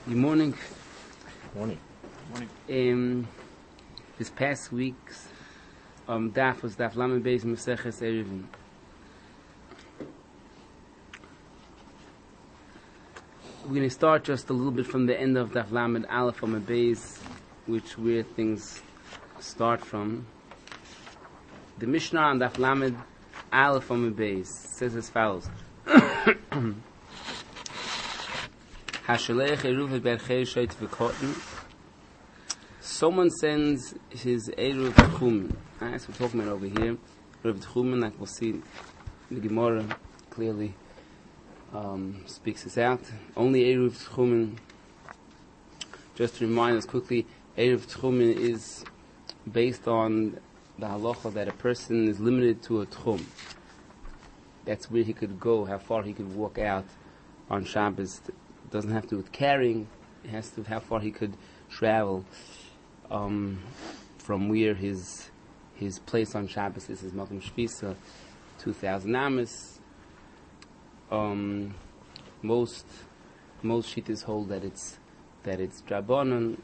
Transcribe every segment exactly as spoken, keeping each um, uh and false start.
Good morning. Morning. Morning. Um, this past week's um, daf was daf Lamed Beis Maseches Eruvin. We're going to start just a little bit from the end of daf Lamed Aleph Lamed Beis, which where things start from. The Mishnah on daf Lamed Aleph Lamed Beis says as follows. Someone sends his Eruv Tchumen. That's what we're talking about over here. Eruv Tchumen, like we'll see, the Gemara clearly um, speaks this out. Only Eruv Tchumen. Just to remind us quickly, Eruv Tchumen is based on the halacha that a person is limited to a tchum. That's where he could go, how far he could walk out on Shabbos. It doesn't have to do with carrying. It has to do with how far he could travel um, from where his his place on Shabbos is, his Makom Shvisa, two thousand amas. Um, most most shittas hold that it's that it's drabanan.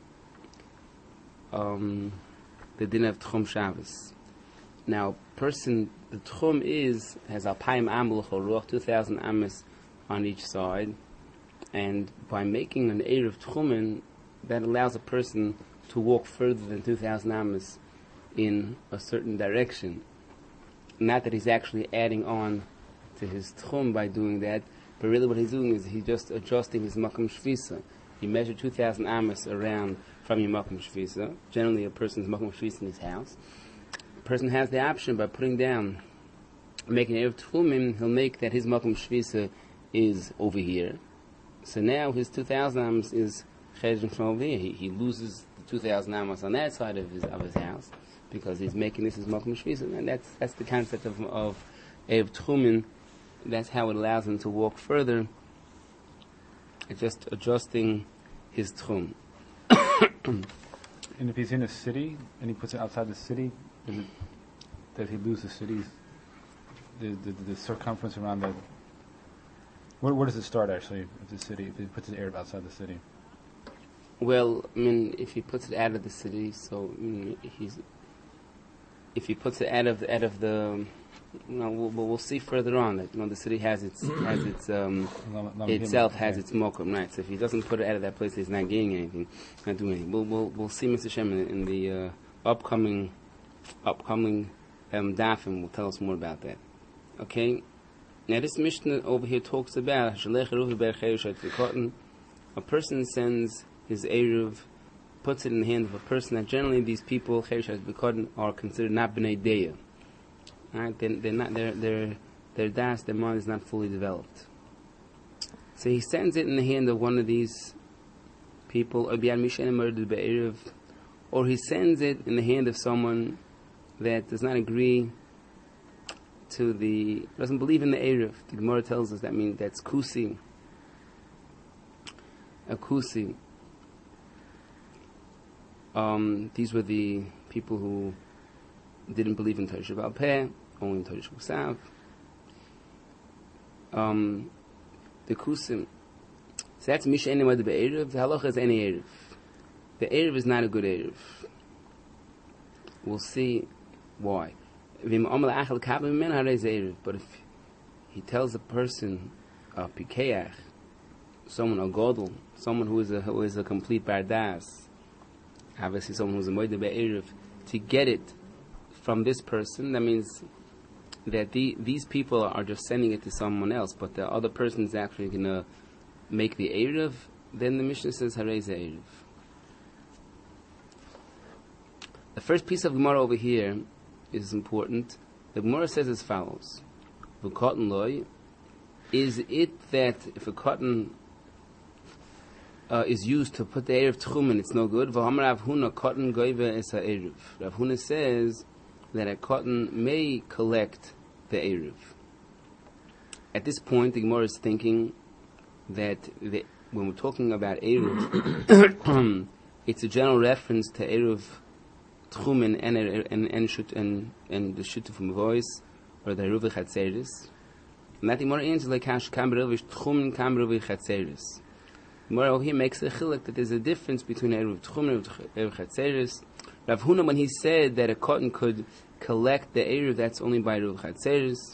Um, the din of Tchum Shabbos. Now, person the Tchum is has alpayim am l'chol ruach, two thousand amas on each side. And by making an Eruv Tchumen, that allows a person to walk further than two thousand amas in a certain direction. Not that he's actually adding on to his Tchum by doing that, but really what he's doing is he's just adjusting his Makom Shvisa. You measure two thousand amas around from your Makom Shvisa, generally a person's Makom Shvisa in his house. The person has the option by putting down, making Eruv Tchumen, he'll make that his Makom Shvisa is over here. So now his two thousand amas is chedron from over here. He, he loses the two thousand amas on that side of his of his house because he's making this his makom shvisa, and that's that's the concept of of Eruv Tchumen. That's how it allows him to walk further. It's just adjusting his tchum. And if he's in a city and he puts it outside the city, is it that he loses the city's the, the the circumference around the? Where, where does it start, actually, of the city, if he puts his Eruv outside the city? Well, I mean, if he puts it out of the city, so I mean, he's if he puts it out of the, out of the, you know, we'll, we'll see further on that you know the city has its has its um itself has its mokum, right? So if he doesn't put it out of that place, he's not gaining anything, not doing anything. We'll we'll, we'll see Mister Shem in, in the uh, upcoming upcoming um, dafim will tell us more about that. Okay. Now this Mishnah over here talks about a person sends his Eruv, puts it in the hand of a person that generally these people are considered not b'nei deya. Right? They're, they're not their their their das, their mind is not fully developed. So he sends it in the hand of one of these people, or he sends it in the hand of someone that does not agree to the, doesn't believe in the Eruv. The Gemara tells us that means that's kusi. A kusi. Um, these were the people who didn't believe in Torah Sheba'al Peh, only in Torah Sheba'al Um The kusim. So that's Misha Eni Mad Be'eruv. The halacha is any Eruv. The Eruv is not a good Eruv. We'll see why. But if he tells a person, a pikeach, someone, a godel, someone who is a who is a complete bardas, obviously someone who is a moed be'eruv, to get it from this person, that means that the, these people are just sending it to someone else, but the other person is actually going to make the eruv. Then the Mishnah says harei ze eruv. The first piece of Gemara over here is important. The Gemara says as follows: "V'cotton loy, is it that if a cotton uh, is used to put the eruv tchumen, it's no good? V'hamar Rav Huna cotton goive es ha'eruv. Rav Huna says that a cotton may collect the eruv. At this point, the Gemara is thinking that the, when we're talking about eruv, it's a general reference to eruv tchumen and and and shut and and the shut from voice or the eruv chatzeris. And that the Gemara answers like hash kam eruv tchumen kam eruv chatzeris. Gemara over here makes a chiluk that there's a difference between Eruv Tchum and Eruv Chatzeres. Rav Huna, when he said that a cotton could collect the Eruv, that's only by Eruv Chatzeres.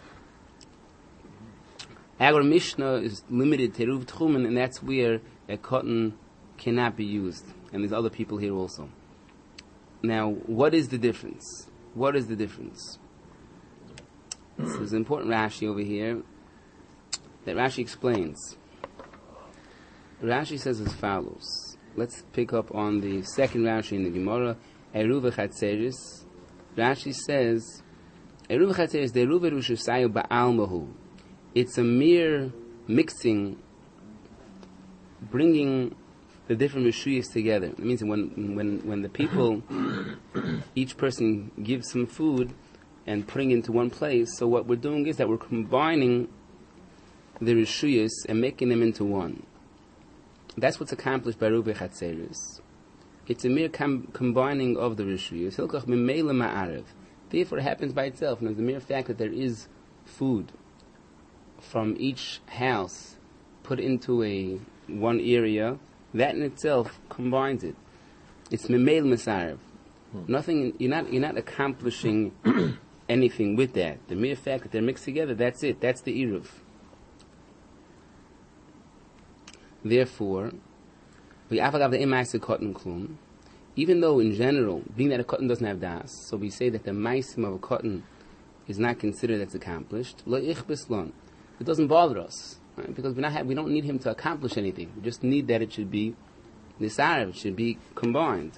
Our Mishnah is limited to Eruv Tchum, and that's where a cotton cannot be used. And there's other people here also. Now, what is the difference? What is the difference? So there's an important Rashi over here that Rashi explains. Rashi says as follows. Let's pick up on the second Rashi in the Gemara. Eruv Chatzeres. Rashi says, Eruv Chatzeres, the Eruv Erushasayu Ba'almahu. It's a mere mixing, bringing the different Rishuyas together. It means when, when, when the people, each person gives some food and putting it into one place, so what we're doing is that we're combining the Rishuyas and making them into one. That's what's accomplished by Eruv Chatzeres. It's a mere com- combining of the Rishuyas. Hilkach Mimela Ma'arev. Therefore it happens by itself. And the mere fact that there is food from each house put into a one area, that in itself combines it. It's Mimel Masarev. Hmm. Nothing, you're not, you're not accomplishing anything with that. The mere fact that they're mixed together, that's it. That's the Eruv. Therefore, even though in general, being that a cotton doesn't have das, so we say that the maisim of a cotton is not considered as accomplished, it doesn't bother us, right? Because we not have, we don't need him to accomplish anything. We just need that it should be nisarav, it should be combined.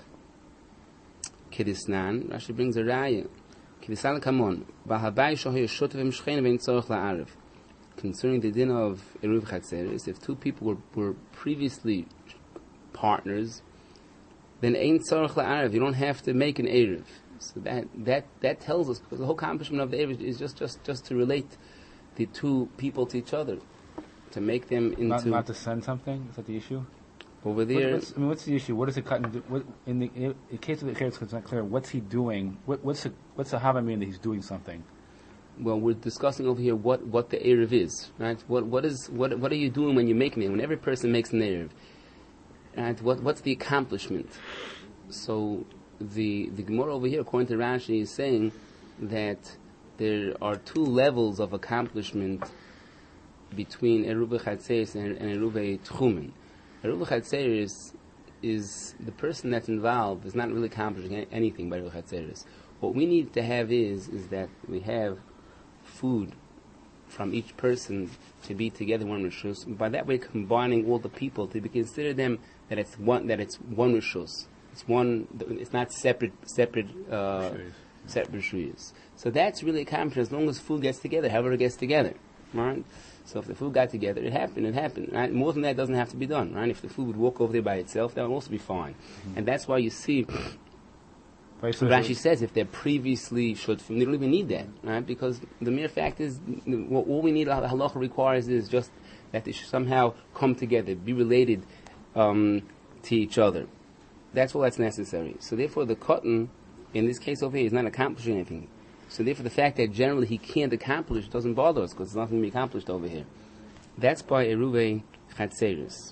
Kedisnan, Rashi brings a raya. Kedisnan kamon, v'habai shohay shotev imshchein vein tzorach la'arev. Concerning the din of Eruv Chatzeres, if two people were, were previously partners, then ein tzorach la'arev, you don't have to make an Eruv. So that, that, that tells us, because the whole accomplishment of the Eruv is just, just, just to relate the two people to each other, to make them into... Not, not to send something? Is that the issue? Over there... What, I mean, what's the issue? What does it cut into... What, in the in the case of the Eretz, it's not clear. What's he doing? What, what's the, what's the Hava mean that he's doing something? Well, we're discussing over here what, what the Eruv is, right? What what is what what are you doing when you're making it? When every person makes an Eruv, right? What what's the accomplishment? So the the Gemara over here, according to Rashi, is saying that there are two levels of accomplishment between Eruv Chatzeres and, and Eruv Tchumen. Eruv Chatzeres is the person that's involved is not really accomplishing anything by Eruv Chatzeres. What we need to have is is that we have food from each person to be together in one rishus. By that way, combining all the people to be consider them that it's one that it's one rishus. It's one. It's not separate separate uh, separate rishus. So that's really accomplished as long as food gets together. However, it gets together, right? So if the food got together, it happened. It happened. Right? More than that doesn't have to be done, right? If the food would walk over there by itself, that would also be fine. Mm-hmm. And that's why you see. Rashi says if they're previously shutfim, they don't even need that, right? Because the mere fact is, what all we need, halacha requires is just that they should somehow come together, be related um, to each other. That's all that's necessary. So therefore, the cotton, in this case over here, is not accomplishing anything. So therefore, the fact that generally he can't accomplish doesn't bother us because there's nothing to be accomplished over here. That's by Eruv Chatzeres.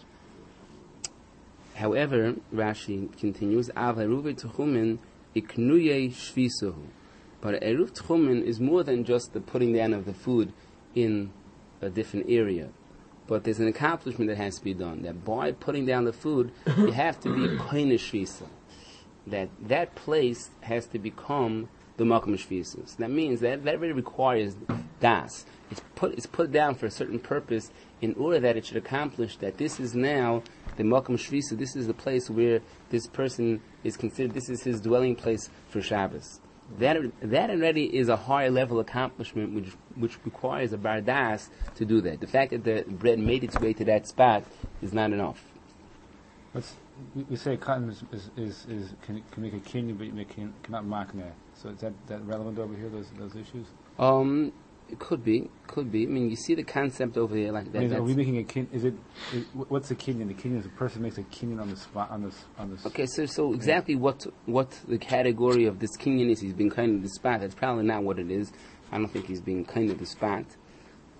However, Rashi continues, Av Eruv Tchumen Iknuye Shvisuhu. But Eruv Tchumen is more than just the putting down of the food in a different area. But there's an accomplishment that has to be done. That by putting down the food, you have to be Koine Shvisa. That that place has to become the Makom Shvisa. So that means that that really requires das. It's put it's put down for a certain purpose in order that it should accomplish that this is now the Makom Shvisa. This is the place where this person is considered, this is his dwelling place for Shabbos. That that already is a higher level accomplishment which which requires a bardas to do that. The fact that the bread made its way to that spot is not enough. Let's, we say cotton is, is, is, is can, can make a kinyan, but you can, cannot makneh. So is that, that relevant over here, those those issues? Um, it could be, could be. I mean, you see the concept over here like that. I mean, are we making a kin? Is it? Is, what's the kinyan? The kinyan is a person makes a kinyan on the spot on this on this. Okay, so so exactly what what the category of this kinyan is? He's been kind of the spot. That's probably not what it is. I don't think he's being kind of the spot.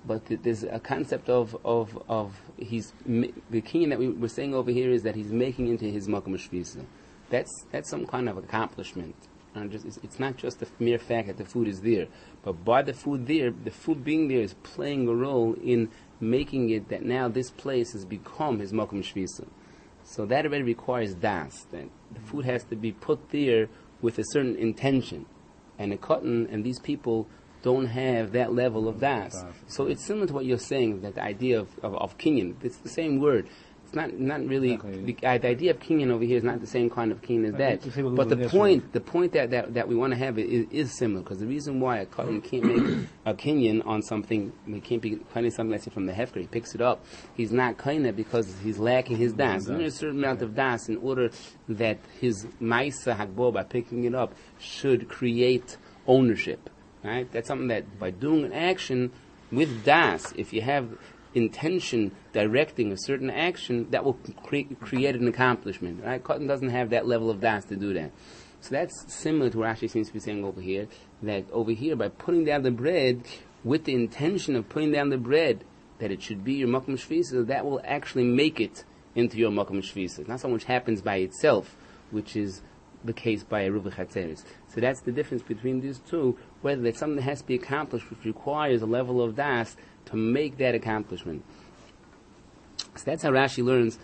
but th- there's a concept of of of he's ma- the kinyan that we were saying over here is that he's making into his makom shvisa. That's that's some kind of accomplishment. And just, it's, it's not just the mere fact that the food is there, but by the food there, the food being there is playing a role in making it that now this place has become his makom shvisa. So that already requires das. That the food has to be put there with a certain intention, and the cotton and these people don't have that level of das. So it's similar to what you're saying, that the idea of of, of kinyan. It's the same word. It's not not really Exactly. the, uh, the idea of kinyan over here is not the same kind of kinyan as Like, that. you say we'll But the lose point the point that, that, that we want to have is, is similar, because the reason why a cotton can't make a kinyan on something, he can't be cutting something let's say from the hefker, he picks it up, he's not cutting it because he's lacking his das. There's a certain amount of das in order that his maisa hakbo, by picking it up, should create ownership. Right? That's something that by doing an action with das, if you have intention directing a certain action, that will cre- create an accomplishment. Right? Cotton doesn't have that level of das to do that. So that's similar to what Rashi seems to be saying over here, that over here, by putting down the bread, with the intention of putting down the bread, that it should be your makom shvisa, that will actually make it into your makom shvisa. It's not so much happens by itself, which is the case by Eruv Chatzeres. So that's the difference between these two, whether there's something that has to be accomplished which requires a level of das to make that accomplishment. So that's how Rashi learns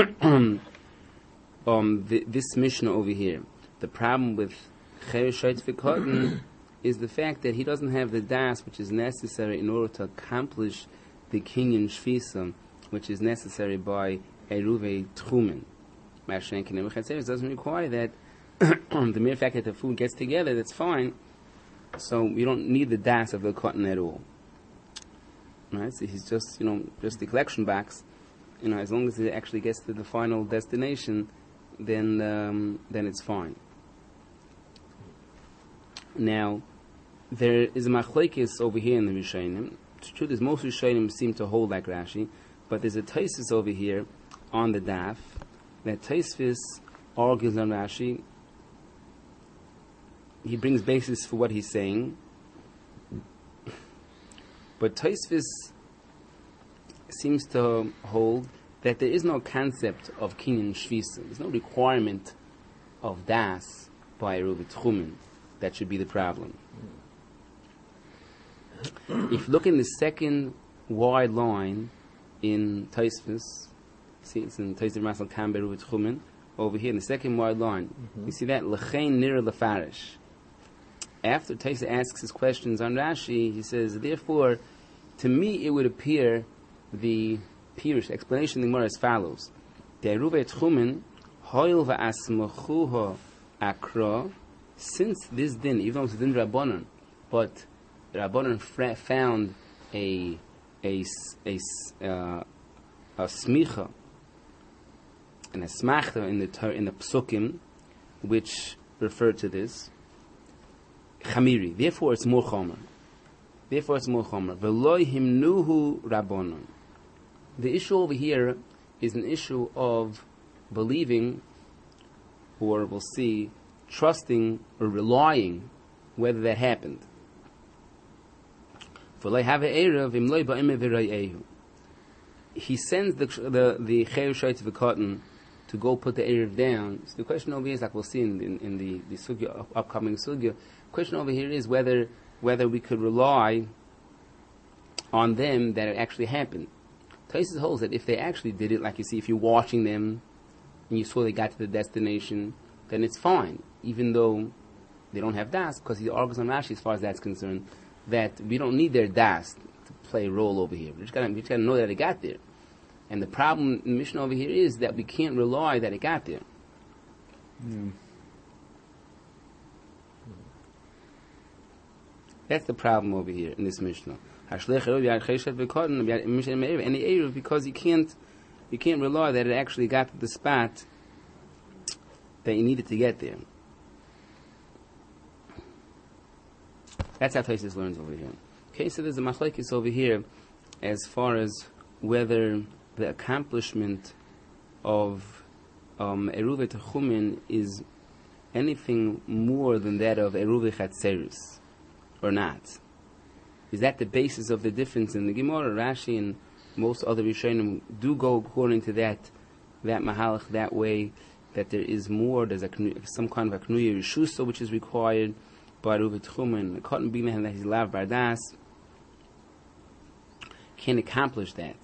um, the, this Mishnah over here. The problem with Cheresh Shait V'Kotten is the fact that he doesn't have the das which is necessary in order to accomplish the kinyan shvisa, which is necessary by Eruv Tchumen. Mashenkin Eruv Chatzeres doesn't require that. The mere fact that the food gets together, that's fine. So you don't need the das of the cotton at all. Right? So he's just, you know, just the collection box. You know, as long as it actually gets to the final destination, then um, then it's fine. Now, there is a machlekes over here in the Rishonim. The truth is, most Rishonim seem to hold like Rashi, but there's a Tosfos over here on the daf that Tosfos argues on Rashi. He brings basis for what he's saying, but Tosfos seems to hold that there is no concept of kinyan shvisa. There's no requirement of das by Eruv Tchumen. That should be the problem. If you look in the second wide line in Tosfos, see it's in Tosfos Masal Kam Eruv Tchumen, over here in the second wide line, mm-hmm. You see that L'chein nir lefarish. After Tosfos asks his questions on Rashi, he says, therefore, to me it would appear the Pirush explanation of the Gemara as follows: The Eruv Tchumen hoil va'asmachuha akra. Since this din, even though it's din Rabbanon, but Rabbanon fra- found a a a uh, a smicha and a smachta in the ter- in the psukim, which referred to this chamiri. Therefore, it's more chomer. Therefore, it's more chomer. V'lo himnuhu Rabbanon. The issue over here is an issue of believing, or we'll see, trusting or relying whether that happened. He sends the the the Cheresh Shait V'Kotten to go put the Erev down. So the question over here is, like we'll see in, in, in the, the sugya, upcoming sugya, the question over here is whether whether we could rely on them that it actually happened. Tosfos holds that if they actually did it, like you see, if you're watching them and you saw they got to the destination, then it's fine, even though they don't have das, because he argues on Rashi as far as that's concerned, that we don't need their das to play a role over here. We just gotta, we just gotta know that it got there. And the problem in the mission over here is that we can't rely that it got there. Mm. That's the problem over here in this Mishnah. And the Erev, because you can't, you can't rely that it actually got to the spot that you needed to get there. That's how Tosfos learns over here. Okay, so there's a machlekes over here as far as whether the accomplishment of um, Eruv Tchumen is anything more than that of Eruv Chatzeres or not. is that the basis of the difference in the Gemara? Rashi and most other Rishonim do go according to that that mahalach that way, that there is more, there's a some kind of a knuya rishusa which is required by Ruva Tchum and the cotton binah that he's lav bardas can accomplish that.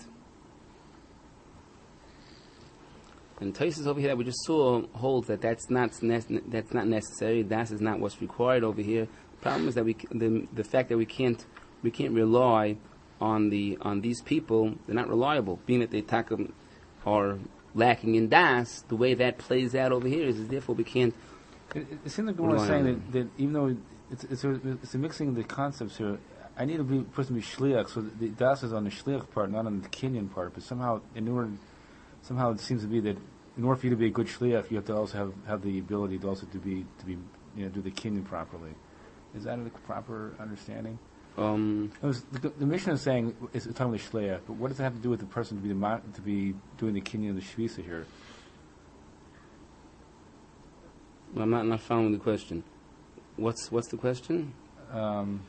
And Taisus over here that we just saw holds that that's not that's not necessary. Das is not what's required over here. The problem is that we the the fact that we can't we can't rely on the on these people. They're not reliable, being that they takum are lacking in das. The way that plays out over here is, is therefore we can't. It, it seems like Gemara is saying that, that even though it's it's a, it's a mixing of the concepts here. I need to be person to be shliach, so the das is on the shliach part, not on the kinyan part. But somehow, in order, somehow it seems to be that in order for you to be a good shliach, you have to also have, have the ability to also to be to be you know do the kinyan properly. Is that a proper understanding? Um, it was, the, the Mishnah is saying it's talking about the shliach, but what does it have to do with the person to be the, to be doing the kinyan of the shvisa here? Well, I'm not not following the question. What's what's the question? Um,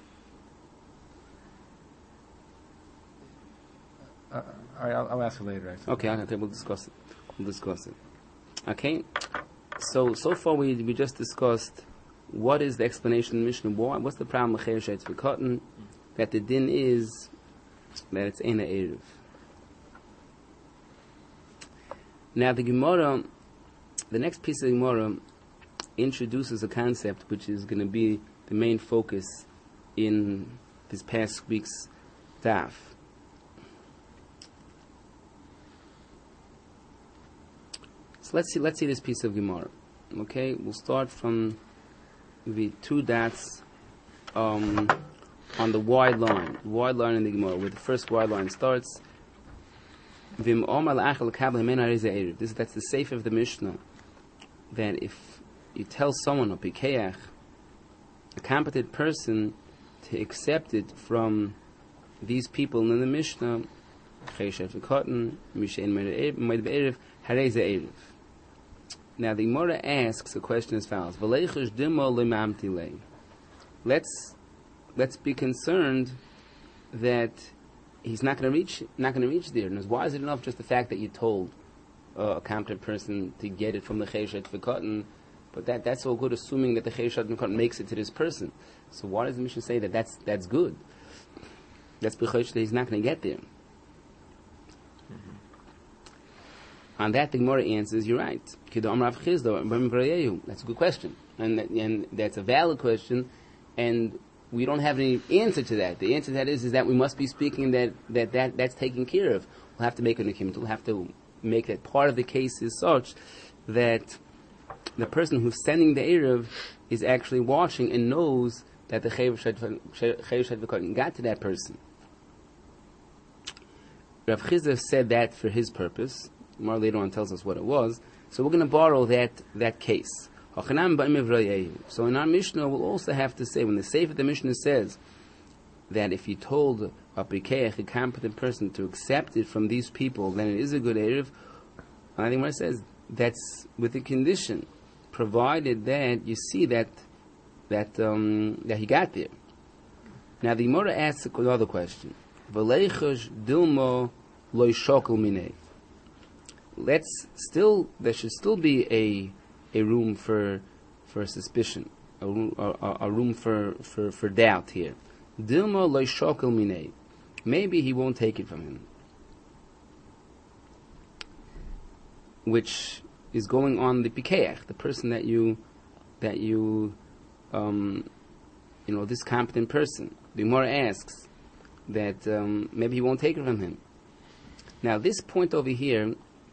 Uh, all right, I'll, I'll ask you later. Actually. Okay, okay, we'll discuss it. We'll discuss it. Okay, so so far we we just discussed what is the explanation in the Mishnah. Why? What's the problem with Cheir Sheitz V'Katan? That the din is that it's Eina Erev. Now the Gemara, the next piece of Gemara introduces a concept which is going to be the main focus in this past week's daf. So let's see. Let's see this piece of Gemara. Okay, we'll start from the two dots um, on the wide line, the wide line in the Gemara, where the first wide line starts. Vim Omar la'achal kabel hemena reza erev. This that's the sefer of the Mishnah. That if you tell someone a pikeach, a competent person, to accept it from these people in the Mishnah, Cheir Sheitz V'Katan, Mishein Moed Be'erev, Harei Ze Erev. Now the Gemara asks a question as follows: V'leichush dimo lemamti lei. Let's let's be concerned that he's not going to reach not going to reach there. And why is it enough just the fact that you told uh, a competent person to get it from the Cheir Sheitz V'Katan? But that that's all good, assuming that the Cheir Sheitz V'Katan makes it to this person. So why does the Mishnah say that that's that's good? That's because he's not going to get there. On that, the Gemara answers, you're right. That's a good question. And, that, and that's a valid question, and we don't have any answer to that. The answer to that is, is that we must be speaking that, that, that that's taken care of. We'll have to make an akimut. We'll have to make that part of the case is such that the person who's sending the Erev is actually watching and knows that the Cheir Sheitz V'Katan got to that person. Rav Chizda said that for his purpose. Mar later on tells us what it was. So we're going to borrow that that case. So in our Mishnah, we'll also have to say, when the Sefer the Mishnah says that if you told a pikeach, a competent person, to accept it from these people, then it is a good Erev. And I think what it says, that's with the condition, provided that you see that that um, that he got there. Now the Gemara asks another question. V'leichush dilmo loy shokel minei. Let's still, there should still be a a room for for suspicion, a room, a, a room for, for, for doubt here. Dilma lo shokel minei. Maybe he won't take it from him, which is going on the pikeach, the person that you that you um, you know, this competent person. The Gemara asks that um, maybe he won't take it from him. Now this point over here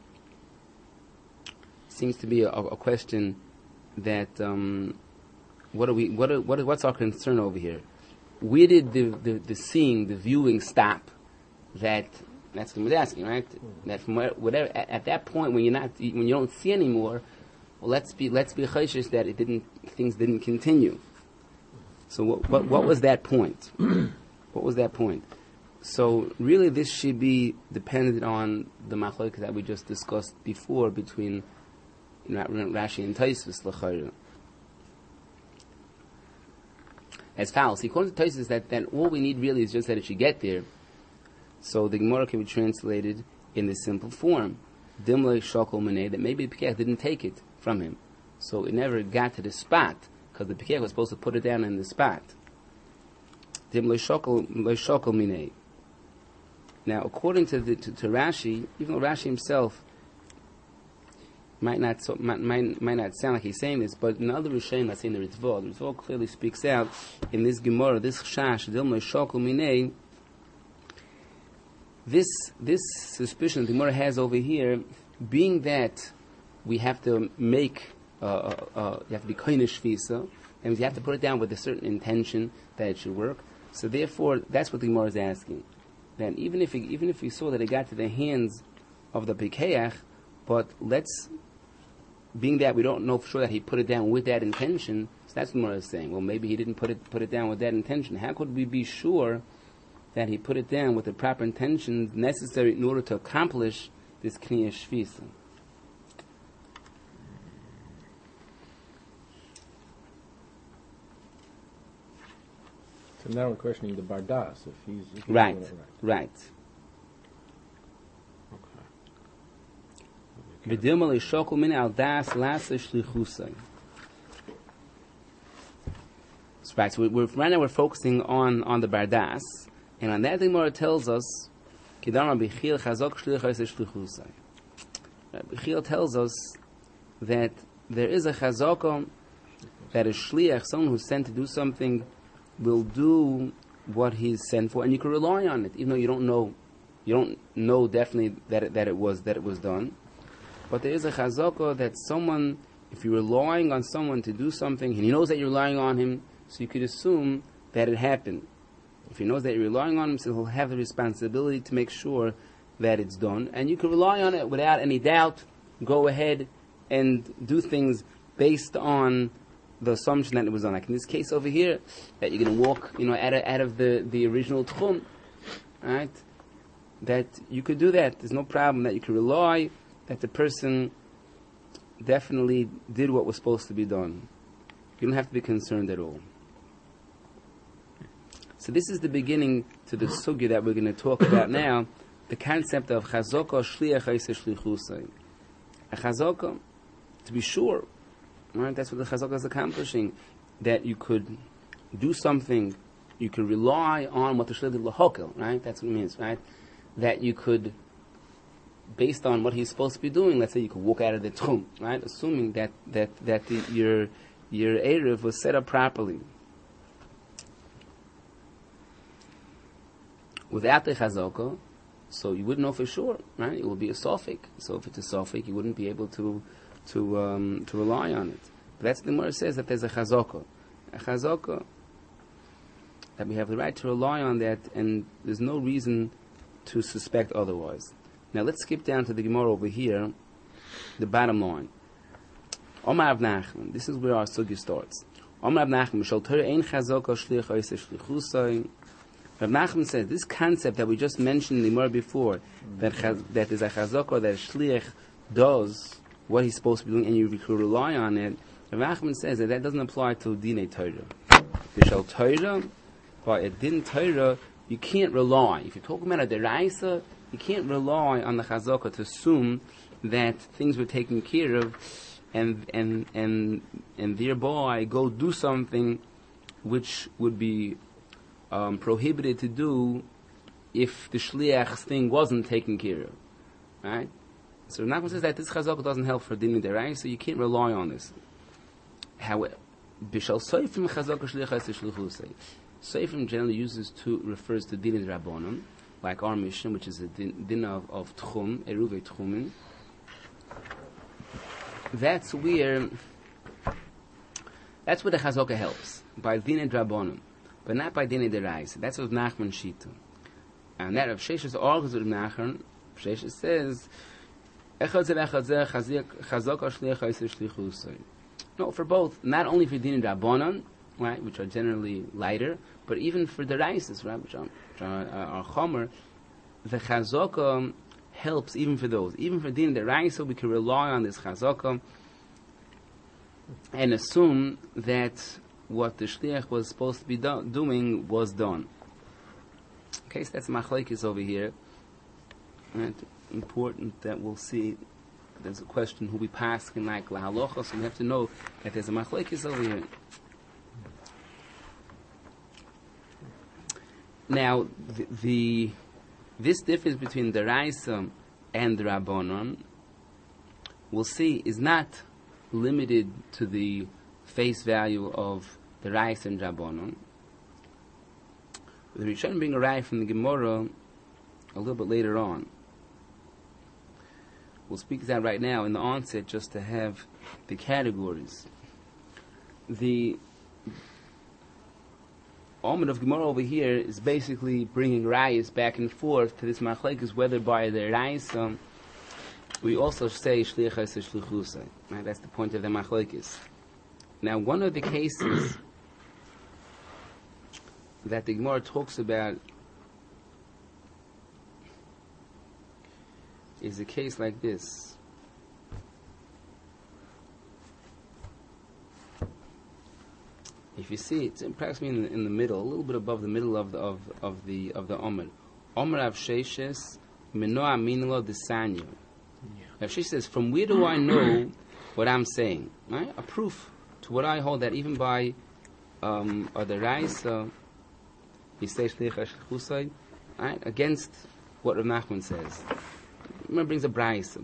seems to be a, a question that um, what are we what are, what are, what's our concern over here? Where did the, the, the seeing, the viewing stop? That that's what we're asking, right? Mm-hmm. That from where, whatever at, at that point when you're not when you don't see anymore, well, let's be let's be chayshish that it didn't things didn't continue. So what what, what was that point? What was that point? So really, this should be dependent on the machlokes that we just discussed before between Rashi and Tosfos l'chayra. as fallacy. According to Tosfos, that, that all we need really is just that it should get there. So the Gemara can be translated in this simple form. Dimle shokol menei, that maybe the Pekech didn't take it from him. So it never got to the spot, because the Pekech was supposed to put it down in the spot. Dimle shokol menei. Now, according to, the, to, to Rashi, even though Rashi himself might not so, might, might, might not sound like he's saying this, but in other Rishonim, let's say in the Ritva, the Ritva clearly speaks out in this Gemara, this Chash, Dilma Shokol Minei, this this suspicion the Gemara has over here, being that we have to make, uh, uh, uh, you have to be koinish shvisa, and you have to put it down with a certain intention that it should work. So therefore, that's what the Gemara is asking. Then even if it, even if we saw that it got to the hands of the Pikeach, but let's, being that we don't know for sure that he put it down with that intention, so that's what Gemara is saying. Well, maybe he didn't put it put it down with that intention. How could we be sure that he put it down with the proper intentions necessary in order to accomplish this Kniyah Shvisa? So now we're questioning the Bardas, if he's... If he's right, right, right. Okay. V'dilma le'shokol min al das lasa shlichusay. Right, so we're, right now we're focusing on, on the Bardas, and on that the Gemara tells us, Kidama b'chil chazok shlichus shlichusay. B'chil tells us that there is a chazaka, that a shliach, someone who's sent to do something, will do what he's sent for, and you can rely on it, even though you don't know, you don't know definitely that it, that it was that it was done. But there is a chazaka that someone, if you're relying on someone to do something, and he knows that you're relying on him, so you could assume that it happened. If he knows that you're relying on him, so he'll have the responsibility to make sure that it's done, and you can rely on it without any doubt. Go ahead and do things based on the assumption that it was done. Like in this case over here, that you're going to walk, you know, out of, out of the, the original tchum, right? That you could do that. There's no problem. That you could rely that the person definitely did what was supposed to be done. You don't have to be concerned at all. So this is the beginning to the sugya that we're going to talk about now, the concept of chazaka shliach ha'iseh shlichusay. A chazaka, to be sure, right? That's what the chazaka is accomplishing, that you could do something, you could rely on what the shliach did lahokel, right? That's what it means, right? That you could, based on what he's supposed to be doing, let's say you could walk out of the tchum, right? Assuming that that that the, your your erev was set up properly. Without the chazaka, so you wouldn't know for sure, right? It would be a sofik. So if it's a sofik, you wouldn't be able to to um, to rely on it. But that's the Gemara says, that there's a chazaka, a chazaka, that we have the right to rely on that, and there's no reason to suspect otherwise. Now let's skip down to the Gemara over here, the bottom line. Omar Rav Nachman, this is where our sugya starts. Omar Rav Nachman, Mishal Torah ein chazaka shliach ha'iseh shlichusay. Rav Nachman says, this concept that we just mentioned in the Gemara before, mm-hmm. that chaz, that is a chazaka, that a shliach does what he's supposed to be doing, and you can rely on it. Rav Nachman says that that doesn't apply to Dinei Torah. Bishal Torah, by a Din Torah, you can't rely. If you're talking about a deraisa, you can't rely on the chazaka to assume that things were taken care of, and and and and thereby go do something which would be um, prohibited to do if the shliach's thing wasn't taken care of, right? So Nachman says that this chazaka doesn't help for din deraisa, so you can't rely on this. However, bishal soifim chazaka shliach ha'iseh shlichusay. Soifim generally uses to refers to din rabbanon, like our mission, which is a din, din of, of tchum, eruvei tchumin. That's where that's where the chazaka helps, by din rabbanon, but not by din deraisa. That's what Nachman shita. And that of Sheshes argues with Nachman. Sheshes says, no, for both, not only for din rabbanon, right, which are generally lighter, but even for the raises, right, which are, which are, uh, are chomer, the chazaka helps even for those. Even for din deraisa, we can rely on this chazaka and assume that what the shliach was supposed to be do- doing was done. Okay, so that's machlekes over here. And important that we'll see. There's a question who we pass in like la halacha, so we have to know that there's a machlekes over here. Now, the, the this difference between the Raisa and the Rabbanon, we'll see, is not limited to the face value of the Raisa and Rabbanon. The Rishonim bring a raya from the Gemara a little bit later on. We'll speak to that right now in the onset, just to have the categories. The Omen of Gemara over here is basically bringing rayas back and forth to this machlekes, whether by the rayas we also say shlichus or shlichusay. Right? That's the point of the machlekes. Now, one of the cases that the Gemara talks about is a case like this. If you see, it's approximately in the, in the middle, a little bit above the middle of the of, of the of the Omer. Omer Rav Sheshes Menoa Minlo Desanyo. Rav Sheshes says, from where do I know what I'm saying? Right? A proof to what I hold that even by um, or the Raisa, he says right? Against what Rav Nachman says. Remember, brings a Braisa.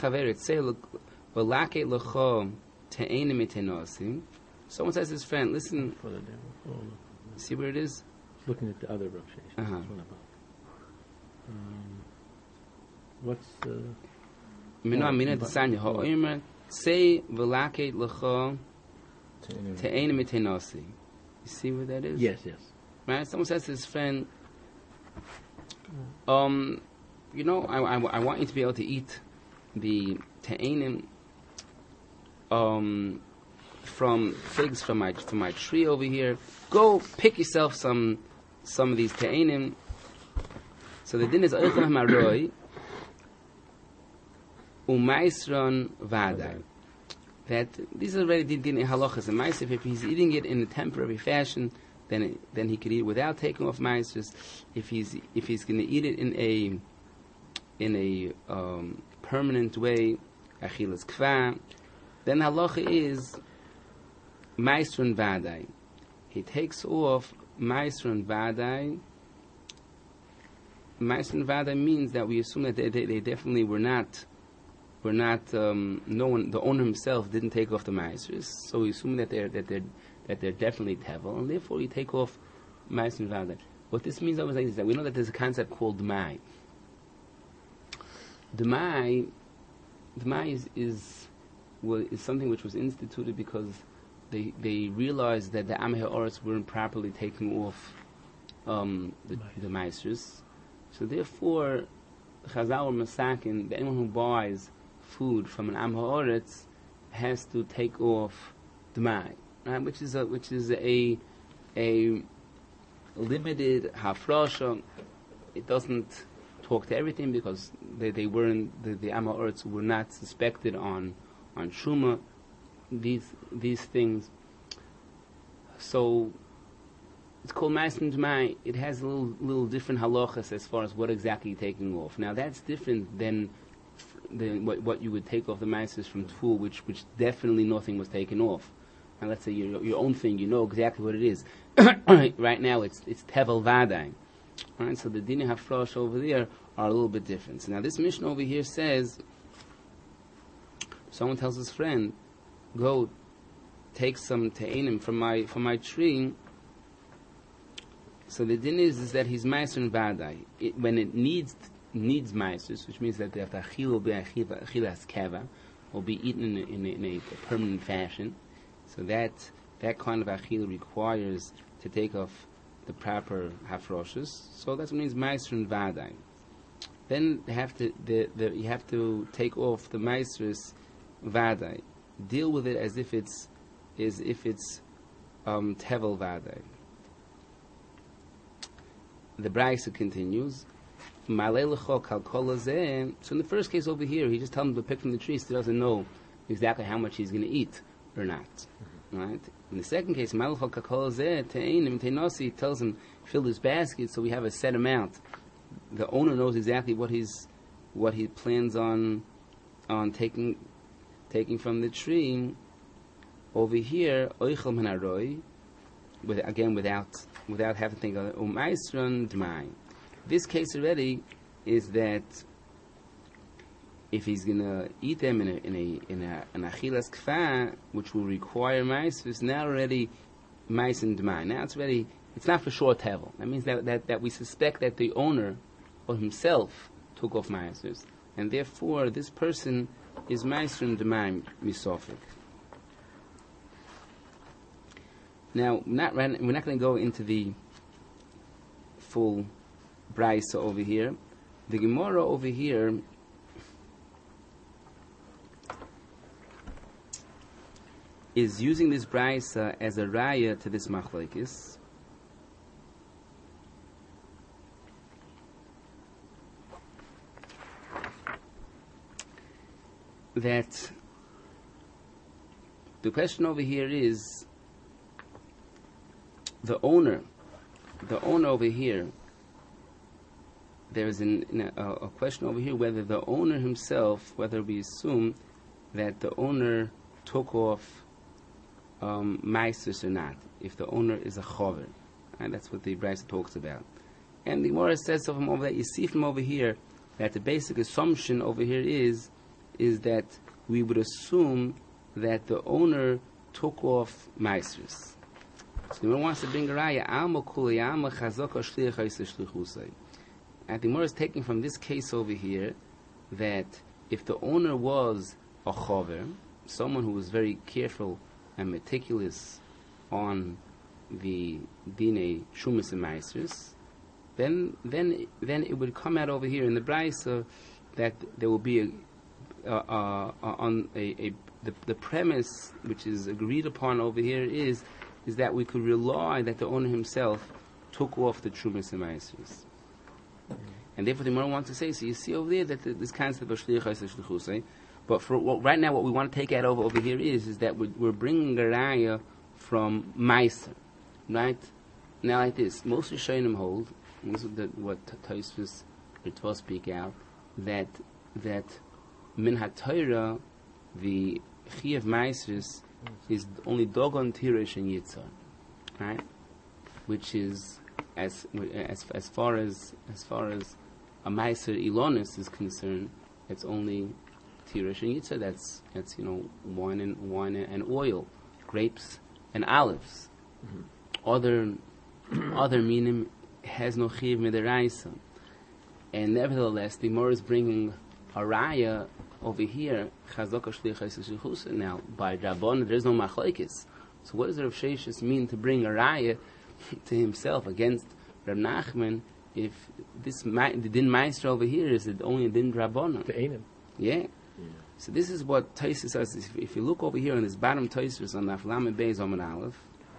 Someone says to his friend, listen, For the devil. Oh, look. see where it is? Looking at the other Rav Sheshes. Uh-huh. What about? Um, what's the... Mino amina desanya ha'omer say v'lake l'cho te'ena mitenasi. You see where that is? Yes, yes. Right? Someone says to his friend, um, you know, I, I, I want you to be able to eat the te'enim um, from figs from my from my tree over here. Go pick yourself some some of these te'enim. So the din is oichel ha'maroi u'maisron v'adai. That these are already din in halachas and ma'asif. If he's eating it in a temporary fashion, then it, then he could eat it without taking off ma'asers. If he's if he's going to eat it in a in a um, permanent way, achilas kva, then halacha is ma'asron v'adai. He takes off ma'asron v'adai. Ma'asron v'adai means that we assume that they, they, they definitely were not. Were not um, no one. The owner himself didn't take off the ma'asers, so we assume that they're that they're that they're definitely tevel, and therefore you take off ma'asers v'adai. What this means, always, is that we know that there's a concept called d'mai. D'mai, d'mai is is, well, is something which was instituted because they they realized that the Amei Ha'aretz weren't properly taking off um, the the ma'asers, so therefore Chazal or Masakin, anyone who buys food from an Am Ha'aretz has to take off d'mai, right? Which is a which is a a limited hafrasha. It doesn't talk to everything because they, they weren't the, the Am Ha'aretz were not suspected on on truma, these these things. So it's called Ma'aser d'mai. It has a little little different halachas as far as what exactly you're taking off. Now that's different than the, what, what you would take off the ma'asers from tful, which which definitely nothing was taken off. Now let's say your your own thing, you know exactly what it is. Right now it's it's tevel vadai. All right, so the dini hafrosh over there are a little bit different. So now this mission over here says, someone tells his friend, go take some te'enim from my from my tree. So the din is, is that he's ma'aser and vadai. When it needs needs ma'asers, which means that the achil will be achilas keva, will be eaten in a, in, a, in a permanent fashion. So that that kind of achil requires to take off the proper hafroshes. So that's what means ma'aser and vadai. Then they have to the, the, you have to take off the ma'aser's vadai. Deal with it as if it's as if it's um, tevel vadai. The Braisa continues. So in the first case over here, he just tells him to pick from the tree, so he doesn't know exactly how much he's going to eat or not. Right? In the second case, Malachal Kakol Zeh, Te'enim, Te'nosi, tells him, fill this basket so we have a set amount. The owner knows exactly what he's, what he plans on, on taking, taking from the tree. Over here, Oichel Menaroi, with, again, without, without having to think of Umaisron Dmai. This case already is that if he's gonna eat them in a in a in a an achilas kfa, which will require mice, it's now already mice and dmai. Now it's already it's not for sure tevel. That means that, that that we suspect that the owner or himself took off mice, and therefore this person is mice and dmai misofik. Now, not we're not going to go into the full brisa over here. The Gemara over here is using this brisa as a raya to this machlokes. That the question over here is the owner, the owner over here. There is an, a, a question over here whether the owner himself, whether we assume that the owner took off um, meisus or not, if the owner is a chover, and that's what the Brisa talks about. And the Gemara says of him over there, you see from over here that the basic assumption over here is is that we would assume that the owner took off meisus. So the Gemara wants to bring a raya, alma kuli alma chazaka shliach shlichusay. And the Gemara is taking from this case over here that if the owner was a chover, someone who was very careful and meticulous on the dine shumas and meisers, then then then it would come out over here in the brisa that there will be a uh, uh, on a, a the, the premise which is agreed upon over here is is that we could rely that the owner himself took off the shumas and meisers. And therefore the Gemara wants to say, so you see over there that the, this concept of shliach shlichusay. But for well, right now, what we want to take out over, over here is is that we're, we're bringing a raya from meiser, right? Now like this, most Rishonim hold, and this is the, what Tosfos Ritva speak out, that that min haTorah, the chi of meisers is only dogon tirish and yitzar, right? Which is as as as far as as far as a meiser ilonis is concerned, it's only tirish and yitzar. That's that's you know wine and wine and oil, grapes and olives. Mm-hmm. Other other meaning has no chiv midaraisa, and nevertheless the Gemara is bringing a raya over here. Chazaka shlichus shlichus. Now by Rabban there is no machlokes. So what does Rav Sheshes mean to bring a raya to himself against Rab Nachman if this the din meister over here is it only a din Rabbanan? The Einim. Yeah. Yeah. So this is what Tosfos says. If, if you look over here on this bottom Tosfos on the Aflam Beis Omen Aleph,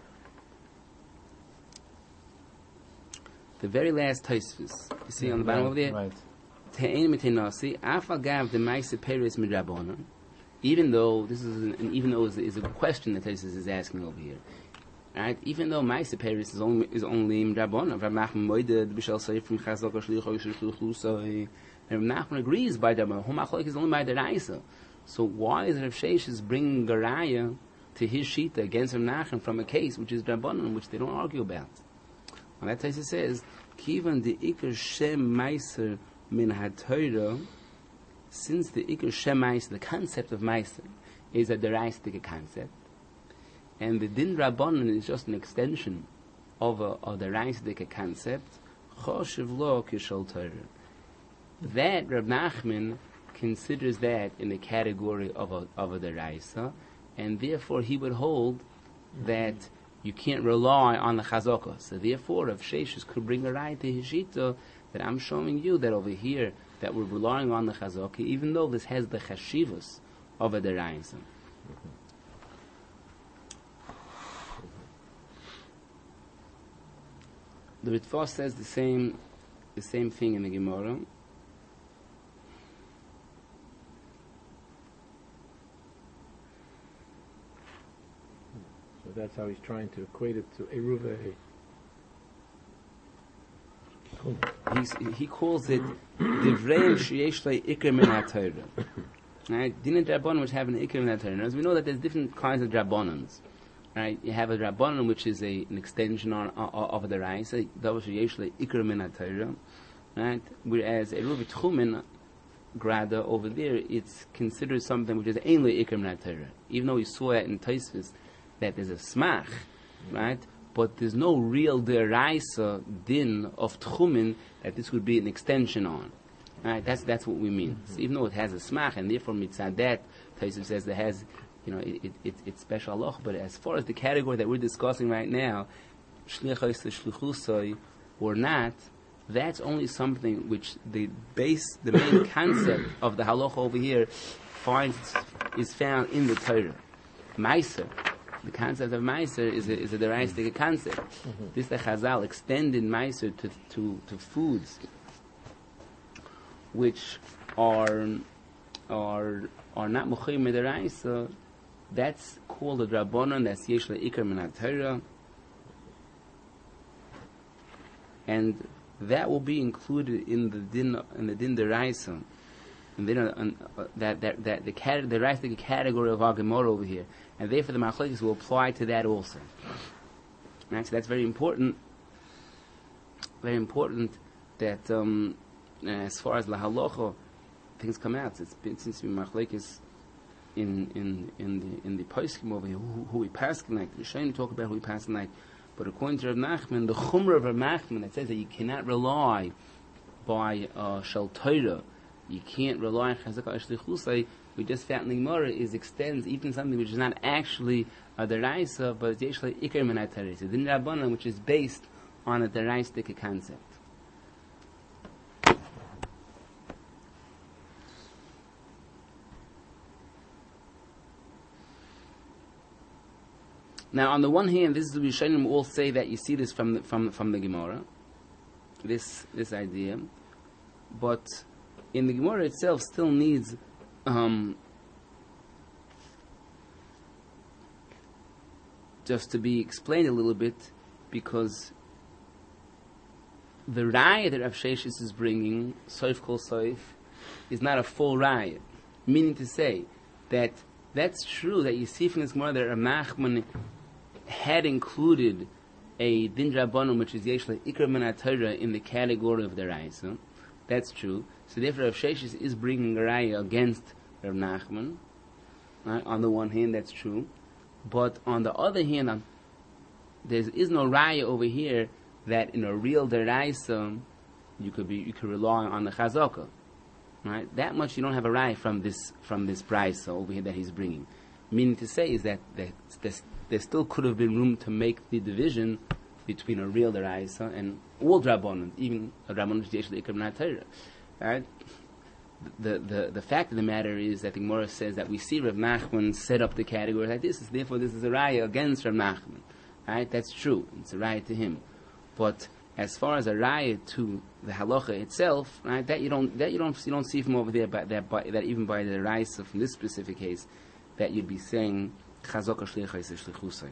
the very last Tosfos, you see yeah, on the bottom right, over there, right. Te'ein mitinasi afagav the ma'ase peres midrabanan. Even though this is an, and even though is is a question that Tosfos is asking over here, right? Even though ma'ase peres is only is only midrabanan, Rav Nachman moided b'shel seifrim chazak shlichoy shlichusay. And Rav Nachman agrees by the Humachlok is only by the Raisa. So why is Rav Sheshes bringing Garaya to his Shita against Rav Nachman from a case which is Rabbanan, which they don't argue about? And that Tosfos says, Kivan the Iker Shem Meiser min haTorah, since the Iker Shem Meiser, the concept of Meiser, is a deraistic concept, and the Din Rabbanan is just an extension of a, of the deraistic concept, Choshev Lo Kishal Torah. That Rab Nachman considers that in the category of a of a deraisa, and therefore he would hold that you can't rely on the chazaka. So therefore, Rav Sheshes could bring a raya to Hishita that I'm showing you that over here that we're relying on the chazaka, even though this has the chashivas of a deraisa. The Ritva says the same the same thing in the Gemara. that's how he's trying to equate it to Eruve. He's, he calls it Divrei Sheyesh Lei Iker Min HaTorah. Right? Din Drabonim which have an Iker Min HaTorah. As we know that there's different kinds of Drabonans. Right? You have a Drabonim which is a, an extension on, uh, of the Raisa, Davar Sheyesh Lei Iker Min HaTorah. Right? Whereas Eruv Tchumen Grada over there, it's considered something which is ainly Iker Min HaTorah. Even though we saw it in Tosfos that there's a smach, right? But there's no real deraisa din of tchumen that this would be an extension on. Right? That's that's what we mean. Mm-hmm. So even though it has a smach, and therefore mitzad that, Tosfos says that has, you know, it, it, it, it's special aloch. But as far as the category that we're discussing right now, shlichos to shlichusoi or not, that's only something which the base, the main concept of the halacha over here finds is found in the Torah. Meiser. The concept of Meiser is a, is a deraistic concept. Mm-hmm. This the Chazal extended Meiser to, to, to foods which are are are not Mochim Mederaisa. That's called a Drabonon, that's Yesh Le'ikar Min HaTorah. And that will be included in the din in the din deraisa. And then uh, uh, that that that the cat, the raistic category of our Gemara over here, and therefore the machlokes will apply to that also. Right, so that's very important. Very important that um, as far as la halacha things come out. It's been since we machlokes in in in the in the poskim over here who, who we pass like we're trying to talk about who we pass like, but according to Rav Nachman, the chumrah of Rav Nachman that says that you cannot rely by uh, shel Torah. You can't rely on Chazakah Shlichusay. We just found in the Gemara is extends even something which is not actually a deraisa, but it's actually Iker Min HaTorah. It's a din Rabbanan which is based on a deraistic concept. Now, on the one hand, this is the Rishonim all say that you see this from the, from from the Gemara, this this idea, but in the Gemara itself still needs um, just to be explained a little bit, because the raya that Rav Sheshis is bringing, Soif Kol Soif, is not a full raya. Meaning to say that that's true that you see from this Gemara that Rav Nachman had included a din rabbanon which is yesh le'ikar min HaTorah in the category of the raya. That's true. So therefore Rav Sheshis is bringing a raya against Rav Nachman. Right? On the one hand, that's true. But on the other hand, there is no raya over here that in a real deraisa you could be you could rely on the chazaka. Right? That much you don't have a raya from this from this brisa over here that he's bringing. Meaning to say is that there, there still could have been room to make the division between a real deraisa and all drabonon, even a drabonon which is yesh le'ikar min HaTorah. Right? The, the the fact of the matter is that the Gemara says that we see Rav Nachman set up the category like this, therefore this is a raya against Rav Nachman. Right? That's true. It's a raya to him. But as far as a raya to the halacha itself, right, that you don't that you don't you don't see from over there, but that by, that even by the raya from this specific case, that you'd be saying chazaka shlichos shlichusay.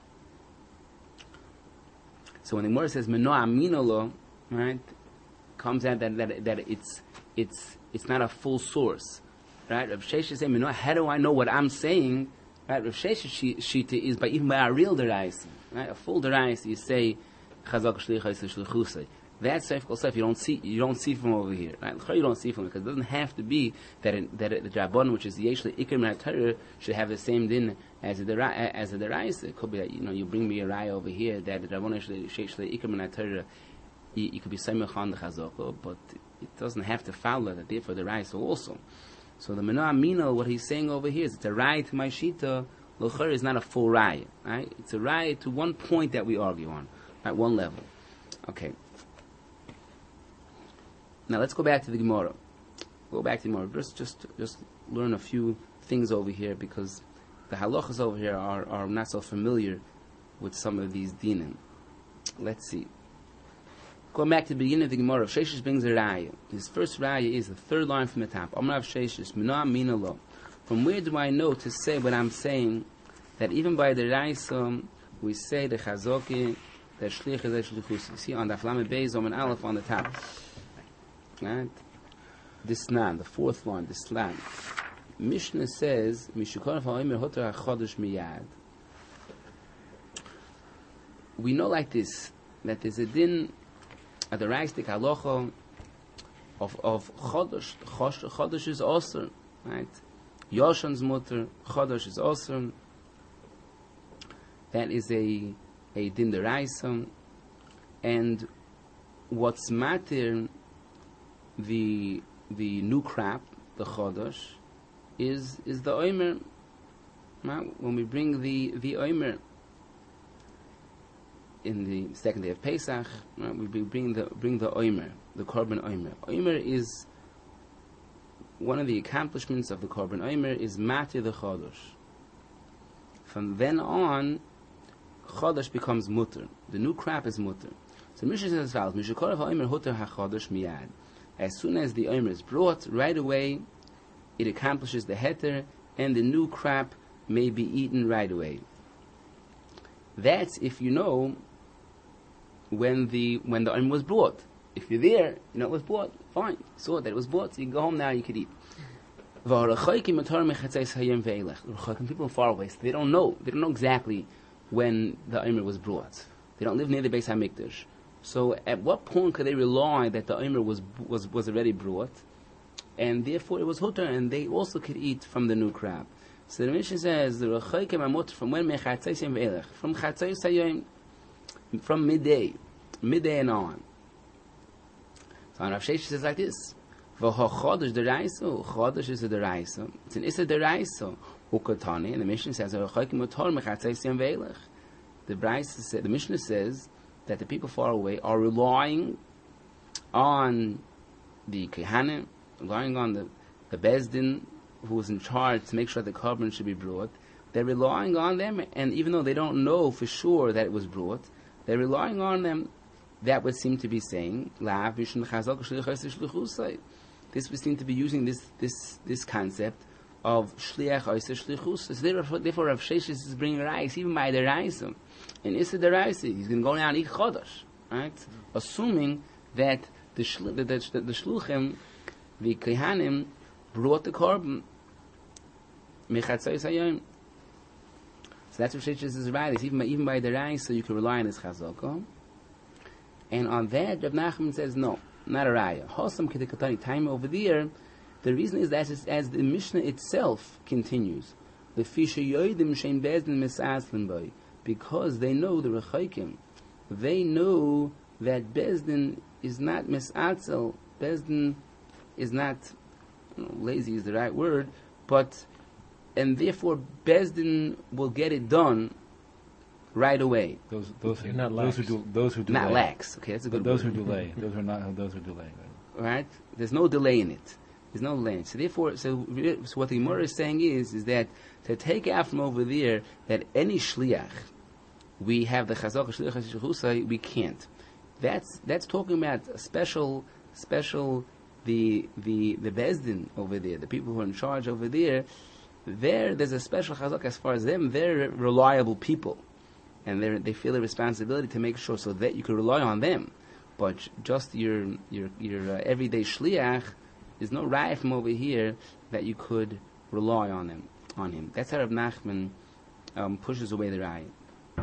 So when the Gemara says meno aminolo, right, comes out that that that it's it's it's not a full source, right? Rav Sheshes saying meno. How do I know what I'm saying? Right? Rav Sheshes shita is by even by a real deraisa, right? A full deraisa, you say chazaka shlichos shlichusay. That's Seif Kol Seif. You don't see. You don't see from over here. Right? You don't see from it because it doesn't have to be that it, that it, the Drabonon, which is the Yesh Le'ikar Min HaTorah, should have the same din as the as the Deraisa. It could be that you know you bring me a raya over here that the Drabonon Yesh Le'ikar Min HaTorah, you, you could be Samech on the Chazaka, but it doesn't have to follow that. Therefore, the Raisa also. So the Mena Amino, what he's saying over here is it's a raya to my shita. L'chor is not a full raya. Right? It's a raya to one point that we argue on, at one level. Okay. Now let's go back to the Gemara. Go back to the Gemara. Just, just, just learn a few things over here because the halachas over here are, are not so familiar with some of these dinim. Let's see. Going back to the beginning of the Gemara, Sheshes brings a raya. His first raya is the third line from the top. Amar Sheshes, Mina Mina Lo. From where do I know to say what I'm saying that even by the Raisa, we say the Chazoki, the Shlich is a Shlichus. You see on the Aflame Beis, Omen Aleph on the top. Right? This nan, the fourth line, this line. Mishnah says, Mishukar ha'omer hoter ha'chodesh miyad. We know like this, that there's a din at the Raistik halacha of of chodesh. Chodesh is awesome, right? Yoshan's mutter, chodesh is awesome. That is a a din deraisa, and what's matter the the new crop, the chodesh, is is the omer. Right? When we bring the the omer in the second day of Pesach, right, we bring the bring the omer, the korban omer. Omer is one of the accomplishments of the korban omer is matir the chodesh. From then on, chodesh becomes mutter. The new crop is mutter. So Mishnah says as follows: Mishakorav omer huter hachodesh miyad. As soon as the omer is brought, right away, it accomplishes the heter, and the new crop may be eaten right away. That's if you know when the when the omer was brought. If you're there, you know it was bought, fine. You saw that it was bought, so you can go home now, you can eat. People far away, so they don't know. They don't know exactly when the omer was brought. They don't live near the Beis HaMikdash. So at what point could they rely that the omer was was was already brought, and therefore it was hutter, and they also could eat from the new crop? So the Mishnah says the from when from chatzos from midday, midday and on. So Rav Sheshes says like this: V'hochodesh deraisa, chodesh is a deraisa. It's an issa deraisa. Ukotani, and the Mishnah says the Brisa said, the Mishnah says that the people far away are relying on the Kehanim, relying on the the Bezdin who was in charge to make sure the korban should be brought. They're relying on them, and even though they don't know for sure that it was brought, they're relying on them. That would seem to be saying, this would seem to be using this this this concept of shliach oiser shlichus. So therefore, therefore Rav Sheshes is bringing rice, even by the rice. And Issa the rice, he's going to go down and eat chodesh, right? Mm-hmm. Assuming that the shli, the, the, the, the shluchim, the kehanim, brought the korban mechatzos hayom. So that's what Sheshes is right. Even by, even by the rice, so you can rely on this chazaka. And on that, Rav Nachman says, no, not a raya. Hosam kedekatani, time over there, the reason is that as, as the Mishnah itself continues, the fisha yoidim shein bezdin misaslim boy, because they know the rechaykim, they know that bezdin is not misatzel, bezdin is not, you know, lazy is the right word, but, and therefore bezdin will get it done right away. Those those who not those who do those who delay. Not lax. Okay, that's a good But those word. who delay. Those who are not those who delay. Right? Right? There's no delay in it. There's no delay. So therefore, so, so what the Gemara is saying is, is that to take out from over there that any shliach, we have the chazak shliach shlichusay, we can't. That's that's talking about a special special the the the bezdin over there, the people who are in charge over there. There, there's a special chazak as far as them. They're reliable people. And they they feel a responsibility to make sure so that you can rely on them, but just your your your uh, everyday shliach is no raya from over here that you could rely on them on him. That's how Rav Nachman um, pushes away the raya. You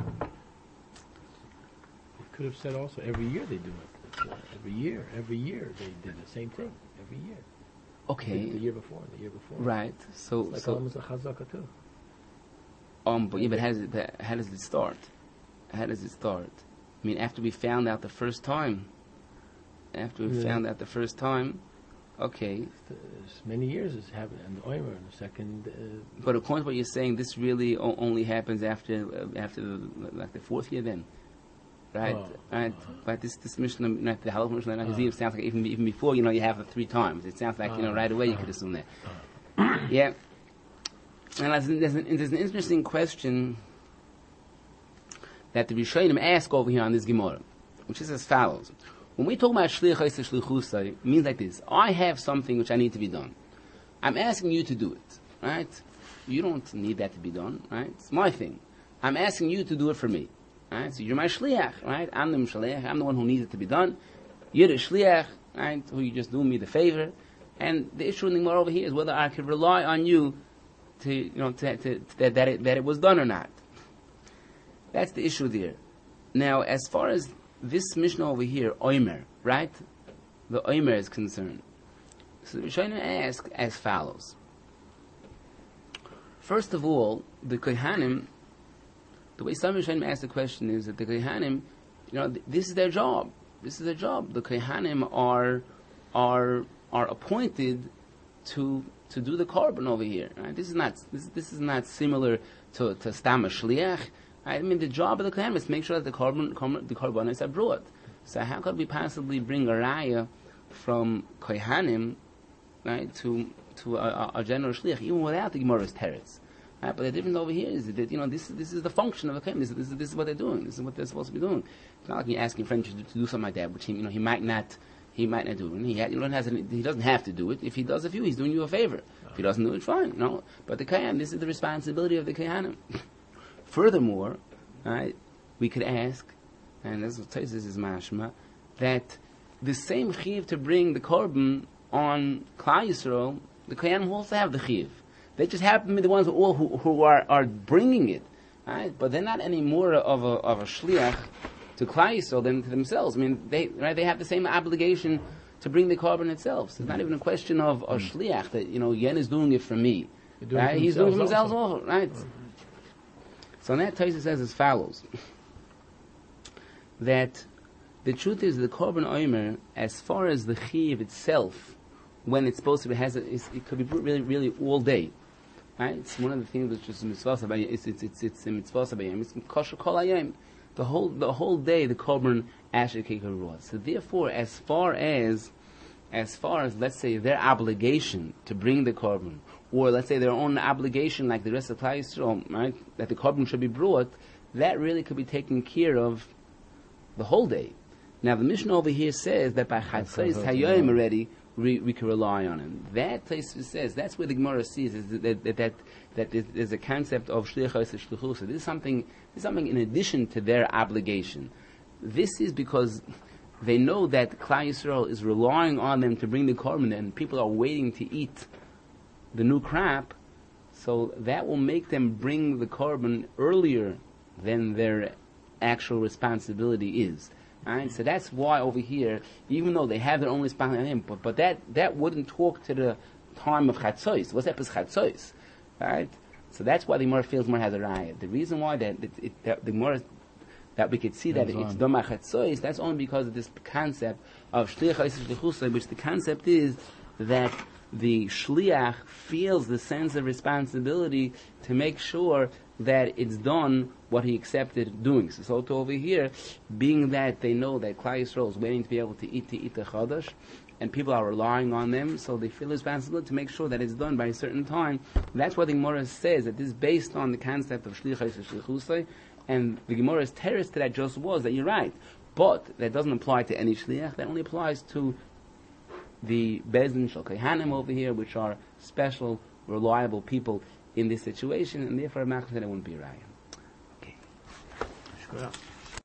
could have said also every year they do it. Uh, every year, every year they did the same thing. Every year. Okay. The, the year before, the year before. Right. So It's like so almost a chazaka too. um, but yeah, but how does it, but how does it start? How does it start? I mean, after we found out the first time, after we Yeah. found out the first time, okay. As many years as happened, and the oimer in the second. Uh, But according to what you're saying, this really o- only happens after uh, after the, like the fourth year, then, right? Oh, right. uh, But this this Mishnah, not the Halach Mishnah, not uh, Hizim, sounds like even even before you know you have it three times. It sounds like you know uh, right away you uh, could assume that. Yeah. And there's an, there's, an, there's an interesting question that the Rishonim ask over here on this Gemara, which is as follows. When we talk about shlichus shlichusay, it means like this. I have something which I need to be done. I'm asking you to do it, right? You don't need that to be done, right? It's my thing. I'm asking you to do it for me, right? So you're my shliach, right? I'm the shliach. I'm the one who needs it to be done. You're the shliach, right? Who you just doing me the favor. And the issue in the Gemara over here is whether I could rely on you to, you know, to, to, to, that, that, it, that it was done or not. That's the issue there. Now, as far as this Mishnah over here, Omer, right? The Omer is concerned. So the Rishonim ask as follows. First of all, the Kohanim, the way some Rishonim ask the question is that the Kohanim, you know, th- this is their job. This is their job. The Kohanim are are are appointed to to do the korban over here. Right? This is not this, this is not similar to to Stam Shliach. I mean, the job of the Kohanim is to make sure that the korban the korbanos are brought. So how could we possibly bring a raya from Kohanim, right, to to a, a general shliach, even without the Gemara's teretz? Right? But the difference over here is that, you know, this this is the function of the Kohanim. This, this, this is what they're doing. This is what they're supposed to be doing. It's not like you're asking a friend to do, to do something like that, which he, you know, he might not he might not do. And he, ha- you know, has any, he doesn't have to do it. If he does it for you, he's doing you a favor. If he doesn't do it, fine. You know? But the Kohanim, this is the responsibility of the Kohanim. Furthermore, right, we could ask, and this is this is mashma, that the same chiv to bring the korban on Klal Yisrael, the Kohanim also have the chiv. They just happen to be the ones who all who, who are, are bringing it, right? But they're not any more of a of a shliach to Klal Yisrael than to themselves. I mean, they right, they have the same obligation to bring the korban itself. So it's not even a question of a shliach that, you know, Yen is doing it for me, right? He's doing it for himself also, right? Mm-hmm. So on that, Taisa says as follows: that the truth is the korban omer, as far as the chiv itself, when it's supposed to be, has a, it could be really, really all day, right? It's one of the things which is mitzvah sabayim. It's it's it's it's mitzvah sabayim. It's kosher kol hayom. The whole the whole day the korban asher kekarua. So therefore, as far as as far as let's say their obligation to bring the korban, or let's say their own obligation, like the rest of Klal Yisrael, right, that the korban should be brought, that really could be taken care of the whole day. Now the Mishnah over here says that by Chatzos Hayom already we, we can rely on him. That place says that's where the Gemara sees is that that that, that there's a concept of shlichus and shlichus. This is something this is something in addition to their obligation. This is because they know that Klal Yisrael is relying on them to bring the korban, and people are waiting to eat the new crop, so that will make them bring the korban earlier than their actual responsibility is. Right? So that's why over here, even though they have their own responsibility, but, but that, that wouldn't talk to the time of Chatzos. What's that is Chatzos? Right? So that's why the Gemara feels more has a raya. The reason why that, it, it, that the Gemara that we could see that it's done by Chatzos, that's only because of this concept of Shliach Shlichusay, which the concept is that the Shliach feels the sense of responsibility to make sure that it's done what he accepted doing. So, so to over here, being that they know that Klal Yisrael is waiting to be able to eat to eat the Chodesh, and people are relying on them, so they feel responsibility to make sure that it's done by a certain time. That's what the Gemara says, that this is based on the concept of Shlichus Shlichusay, and the Gemara's terrace to that just was that you're right, but that doesn't apply to any Shliach, that only applies to the Bezdin Shel Kohanim over here, which are special, reliable people in this situation, and therefore Machas said it wouldn't be a raya. Okay.